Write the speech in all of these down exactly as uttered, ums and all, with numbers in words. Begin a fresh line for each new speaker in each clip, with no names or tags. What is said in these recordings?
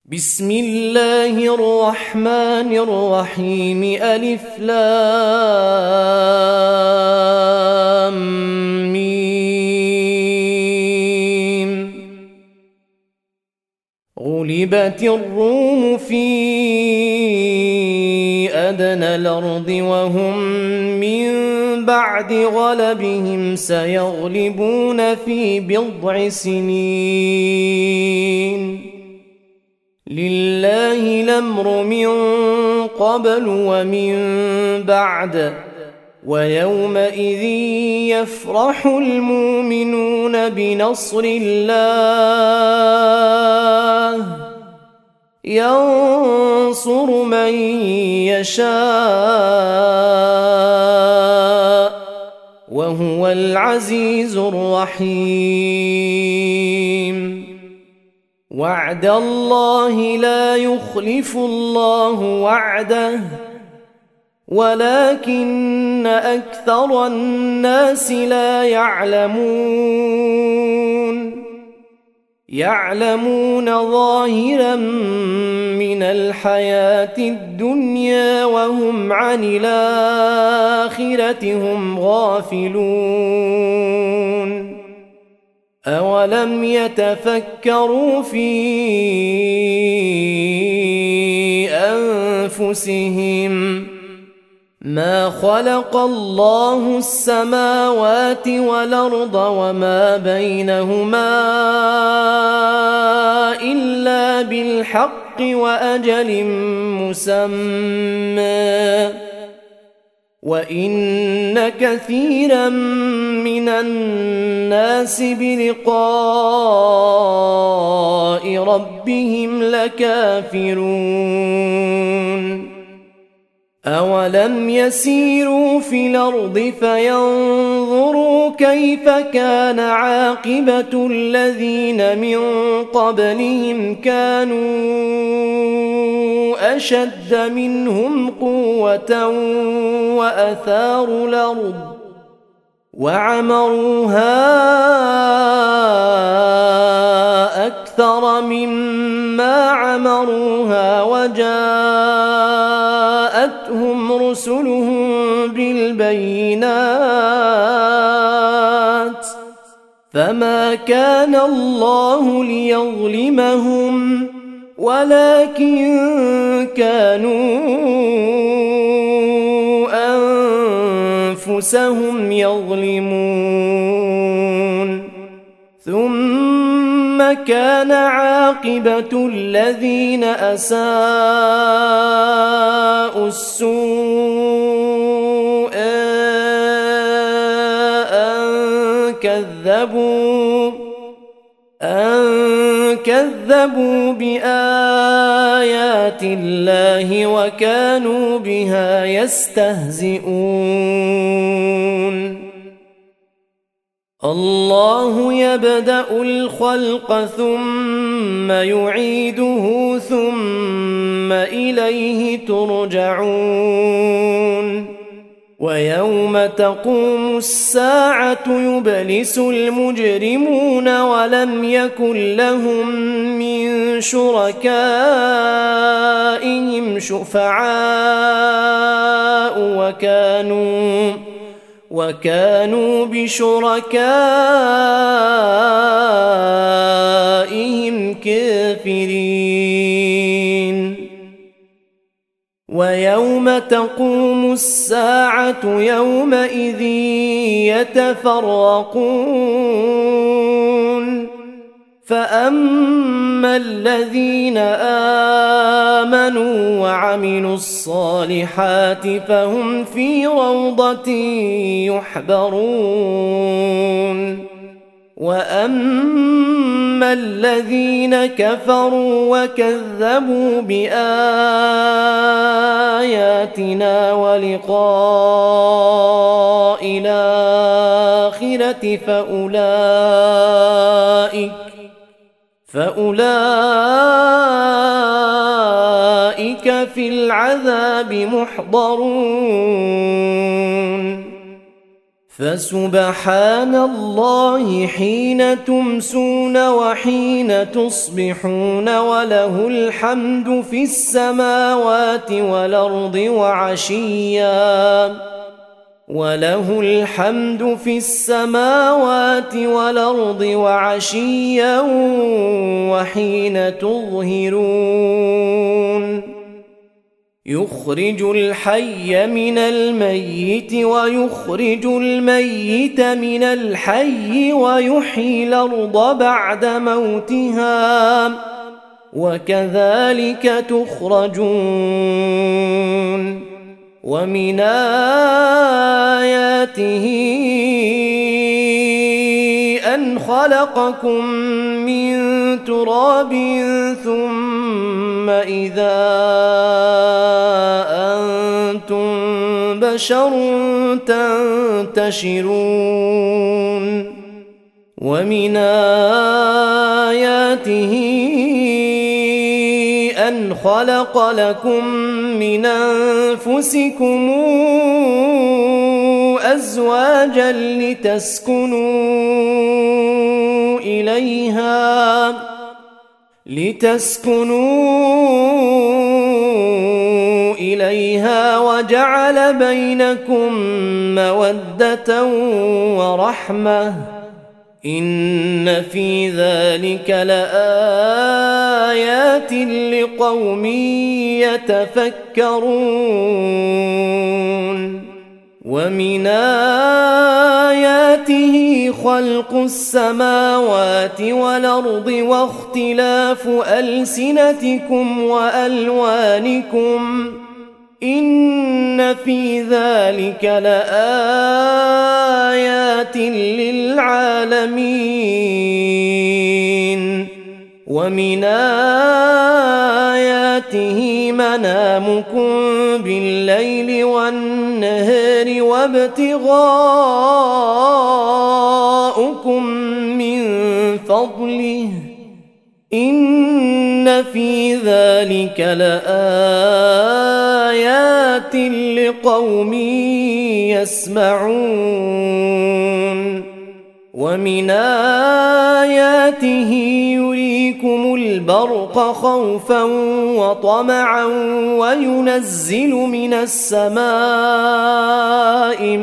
بسم الله الرحمن الرحيم ألف لام ميم غلبت الروم في أدنى الأرض وهم من بعد غلبهم سيغلبون في بضع سنين لله الأمر من قبل ومن بعد ويومئذ يفرح المؤمنون بنصر الله ينصر من يشاء وهو العزيز الرحيم وعد الله لا يخلف الله وعده ولكن أكثر الناس لا يعلمون يعلمون ظاهرا من الحياة الدنيا وهم عن الآخرة هم غافلون أولم يتفكروا في أنفسهم ما خلق الله السماوات والأرض وما بينهما إلا بالحق وأجل مسمى وإن كثيرا من الناس بلقاء ربهم لكافرون أولم يسيروا في الأرض فينظروا كيف كان عاقبة الذين من قبلهم كانوا أشد منهم قوة وأثاروا الأرض وعمروها أكثر مما عمروها وجاءتهم رسلهم بالبينات فما كان الله ليظلمهم ولكن كانوا أنفسهم يظلمون ثم كان عاقبة الذين أساءوا السوء أن كذبوا أن كذبوا بآيات الله وكانوا بها يستهزئون الله يبدأ الخلق ثم يعيده ثم إليه ترجعون ويوم تقوم الساعة يبلس المجرمون ولم يكن لهم من شركائهم شفعاء وكانوا وكانوا بشركائهم كافرين ويوم تقوم الساعة يومئذ يتفرقون فأما الذين آمنوا وعملوا الصالحات فهم في روضة يحبرون وأما الذين كفروا وكذبوا بآياتنا ولقاء الآخرة فأولئك فأولئك في العذاب محضرون فسبحان الله حين تمسون وحين تصبحون وله الحمد في السماوات والأرض وعشيا وله الحمد في السماوات والأرض وعشيا وحين تظهرون يخرج الحي من الميت ويخرج الميت من الحي ويحيي الأرض بعد موتها وكذلك تخرجون ومن آياته أن خلقكم من تراب ثم إذا أنتم بشر تنتشرون ومن آياته أن خلق لكم من أنفسكم أزواجا لتسكنوا إليها لتسكنوا إليها وجعل بينكم مودة ورحمة إن في ذلك لآيات لقوم يتفكرون ومن آياته خلق السماوات والأرض واختلاف ألسنتكم وألوانكم إن في ذلك لآيات للعالمين ومن آياته منامكم بالليل والنهار وابتغاؤكم من فضله إن في ذلك لآيات لقوم يسمعون ومن آياته يريكم البرق خوفا وطمعا وينزل من السماء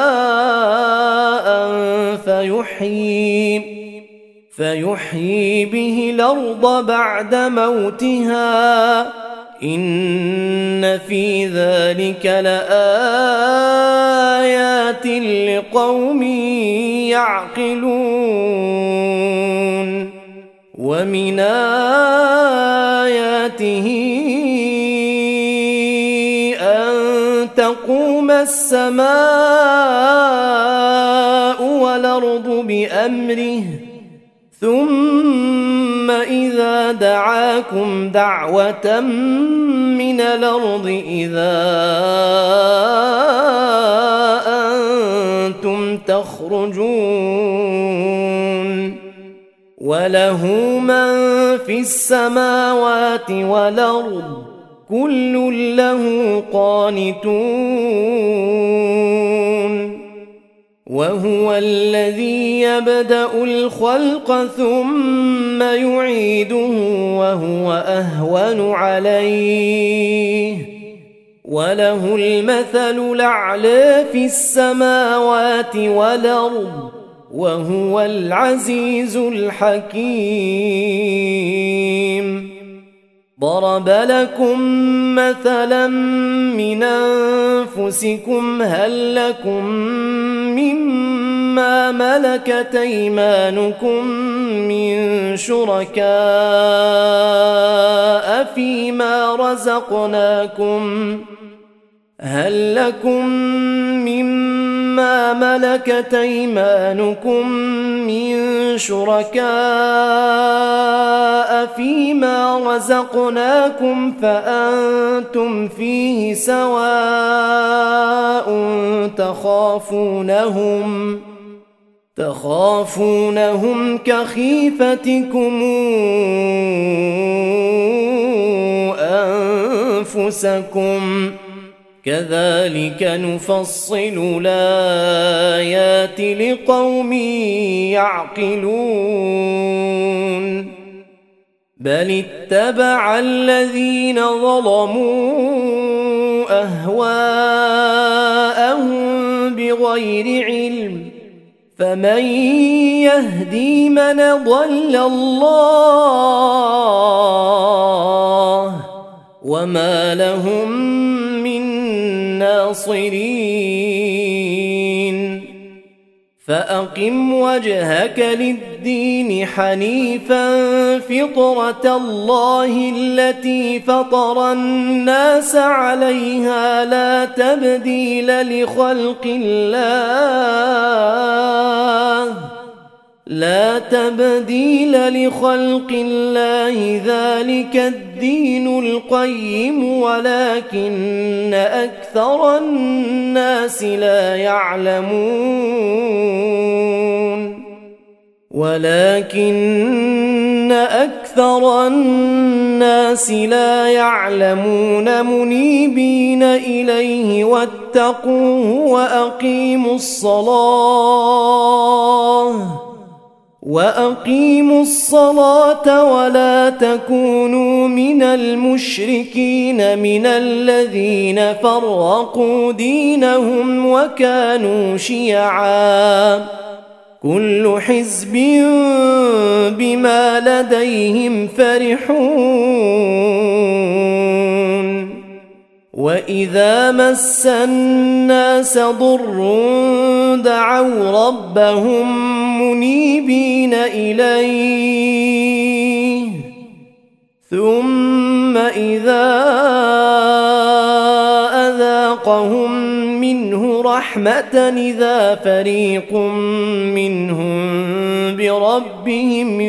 ماء فيحيي فيحيي به الأرض بعد موتها إن في ذلك لآيات لقوم يعقلون ومن آياته أن تقوم السماء والأرض بأمره ثم إذا دعاكم دعوة من الأرض إذا أنتم تخرجون وله من في السماوات والأرض كل له قانتون وهو الذي يبدأ الخلق ثم يعيده وهو أهون عليه وله المثل الأعلى في السماوات والأرض وهو العزيز الحكيم ضرب لكم مثلا من أنفسكم هل لكم مما ملكت أيمانكم من شركاء فيما رزقناكم هل لكم مما ملكت أيمانكم من شركاء فيما رزقناكم فأنتم فيه سواء تخافونهم تخافونهم كخيفتكم أنفسكم كذلك نفصل الآيات لقوم يعقلون بل اتبع الذين ظلموا أهواءهم بغير علم فمن يهدي من ضل الله وما لهم من ناصرين فأقم وجهك للدين حنيفا فطرة الله التي فطر الناس عليها لا تبديل لخلق الله لا تبديل لخلق الله ذلك الدين القيم ولكن أكثر الناس لا يعلمون ولكن أكثر الناس لا يعلمون منيبين إليه واتقوه وأقيموا الصلاة وأقيموا الصلاة ولا تكونوا من المشركين من الذين فرقوا دينهم وكانوا شيعا كل حزب بما لديهم فرحون وإذا مس الناس ضر دعوا ربهم منيبين إليه ثم إذا أذاقهم منه رحمة إذا فريق منهم بربهم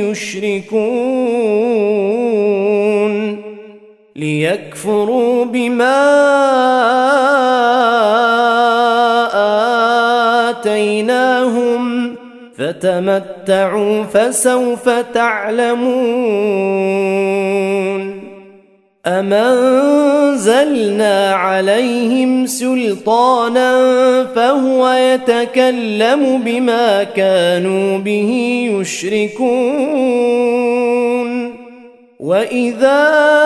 يشركون ليكفروا بما آتيناهم فتمتعوا فسوف تعلمون أم أنزلنا عليهم سلطانا فهو يتكلم بما كانوا به يشركون وإذا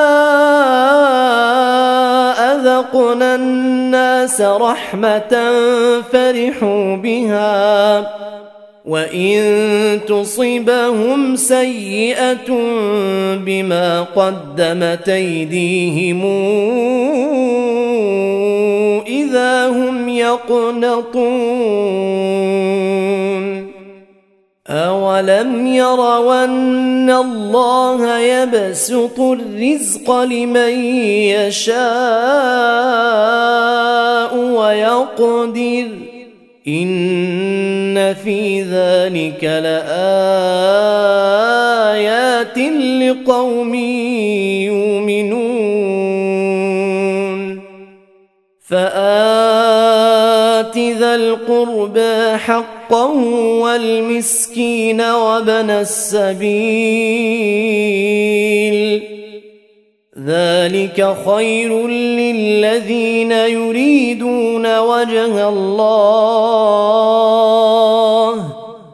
أذقنا الناس رحمة فرحوا بها وإن تصبهم سيئة بما قدمت أيديهم إذا هم يقنطون أولم يروا أن الله يبسط الرزق لمن يشاء ويقدر إن في ذلك لآيات لقوم يؤمنون فآت ذا القربى حقه والمسكين وابن السبيل ذلك خير للذين يريدون وجه الله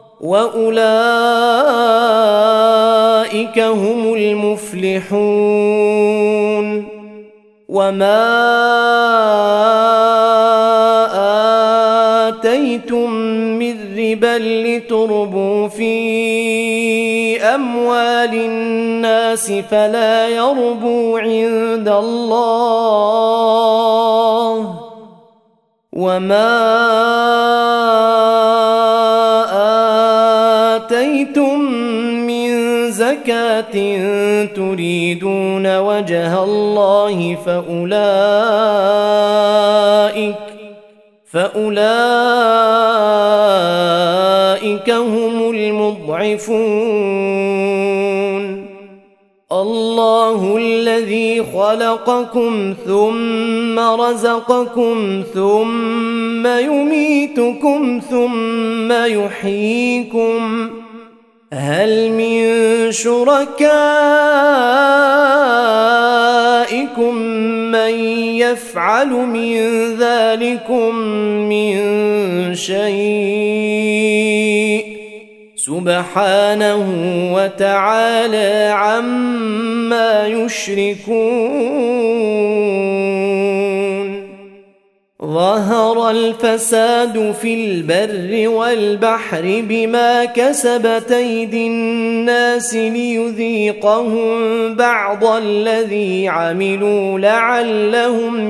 وأولئك هم المفلحون وما آتيتم من ربا لتربوا في أموال الناس فلا يربو عند الله وما آتيتم من زكاة تريدون وجه الله فأولئك فأولئك هم المضعفون الله الذي خلقكم ثم رزقكم ثم يميتكم ثم يحييكم هل من شركائكم من يفعل من ذلكم من شيء سبحانه وتعالى عما يشركون ظهر الفساد في البر والبحر بما كسبت أيدي الناس ليذيقهم بعض الذي عملوا لعلهم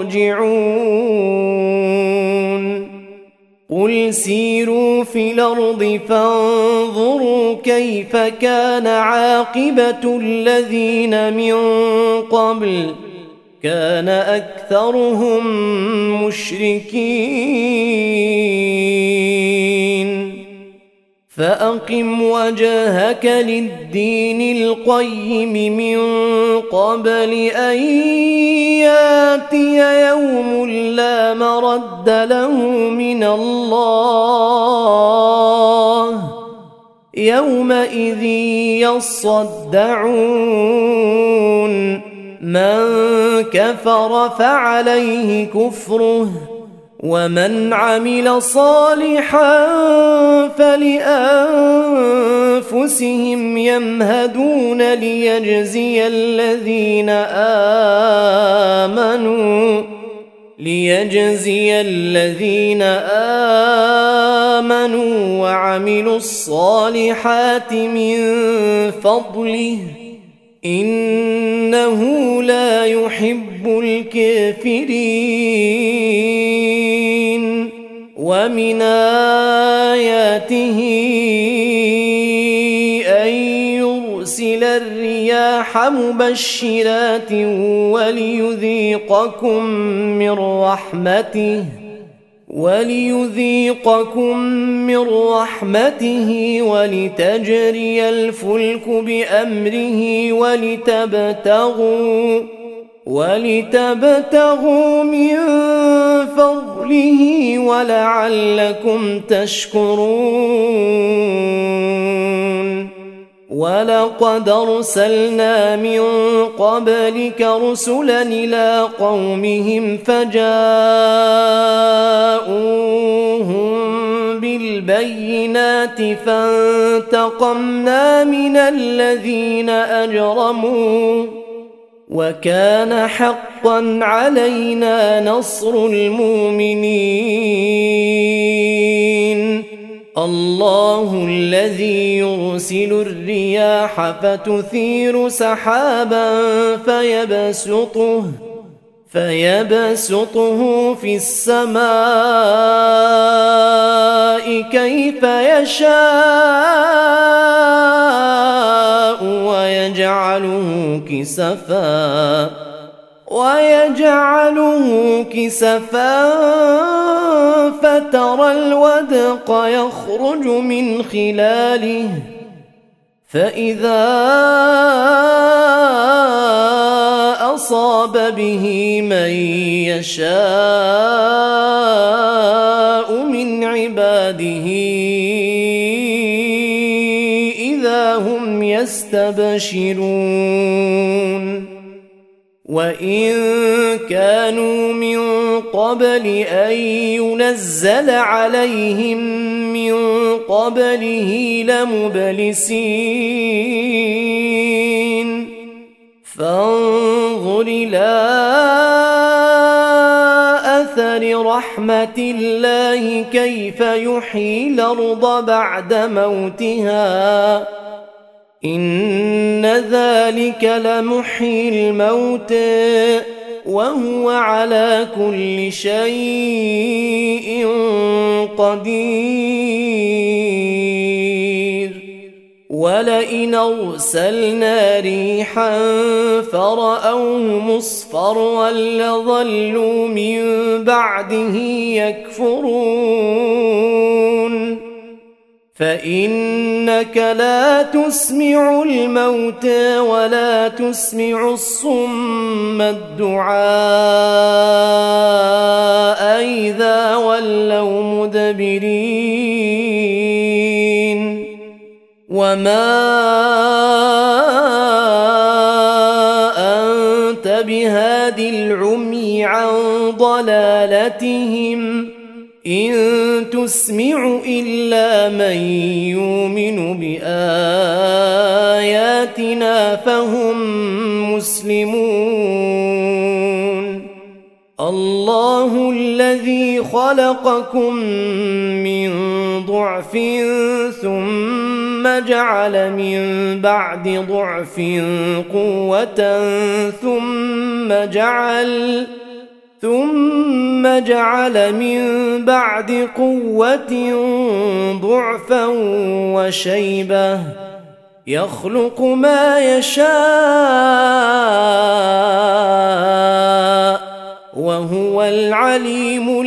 يرجعون قل سيروا في الأرض فانظروا كيف كان عاقبة الذين من قبل كان أكثرهم مشركين فأقم وجهك للدين القيم من قبل أن ياتي يوم لا مرد له من الله يومئذ يصدعون من كفر فعليه كفره ومن عمل صالحا فلأنفسهم يمهدون ليجزي الذين آمنوا ليجزي الذين آمنوا وعملوا الصالحات من فضله إنه لا يحب الكافرين ومن آياته أن يرسل الرياح مبشرات وليذيقكم من رحمته وليذيقكم من رحمته ولتجري الفلك بأمره ولتبتغوا ولتبتغوا من فضله ولعلكم تشكرون ولقد أرسلنا من قبلك رسلا إلى قومهم فجاءوهم بالبينات فانتقمنا من الذين أجرموا وكان حقا علينا نصر المؤمنين الله الذي يرسل الرياح فتثير سحابا فيبسطه فيبسطه في السماء كيف يشاء ويجعله كسفا ويجعله كسفا فترى الودق يخرج من خلاله فإذا أصاب به من يشاء من عباده إذا هم يستبشرون وإن كانوا من قبل أن ينزل عليهم من قبله لمبلسين فانظر إلى أثر رحمة الله كيف يحيي الأرض بعد موتها إن ذلك لمحيي الموتى وهو على كل شيء قدير ولئن أرسلنا ريحا فرأوه مصفرا لظلوا من بعده يكفرون فإنك لا تسمع الموتى ولا تسمع الصم الدعاء إذا ولوا مدبرين وما أنت بهاد العمي عن ضلالتهم إن تسمع إلا من يؤمن بآياتنا فهم مسلمون الله الذي خلقكم من ضعف ثم جعل من بعد ضعف قوة ثم جعل ثم جعل من بعد قوة ضعفا وشيبة يخلق ما يشاء وهو العليم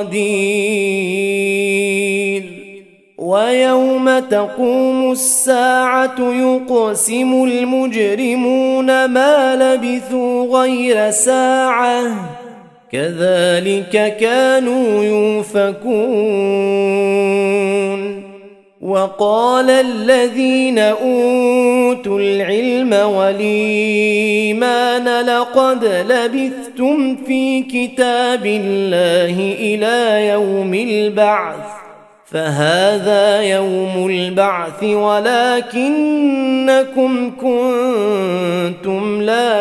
القدير ويوم تقوم الساعة يقسم المجرمون ما لبثوا غير ساعة كذلك كانوا يؤفكون وقال الذين أوتوا العلم والإيمان لقد لبثتم في كتاب الله إلى يوم البعث فهذا يوم البعث ولكنكم كنتم لا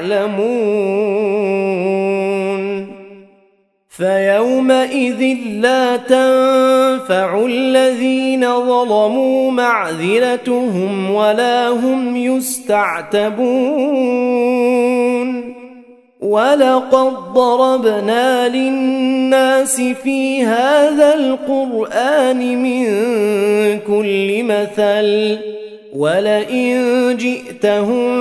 تعلمون فيومئذ لا تنفع الذين ظلموا معذرتهم ولا هم يستعتبون ولقد ضربنا للناس في هذا القرآن من كل مثل ولئن جئتهم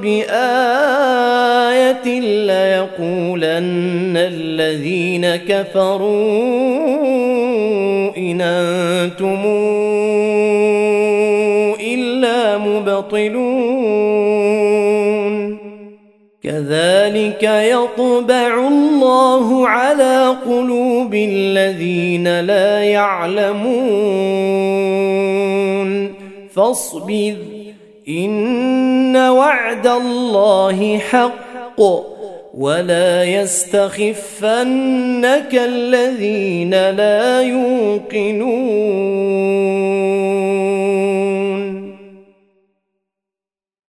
بآية ليقولن الذين كفروا إن أنتم إلا مبطلون كذلك يطبع الله على قلوب الذين لا يعلمون فاصبر إن وعد الله حق ولا يستخفنك الذين لا يوقنون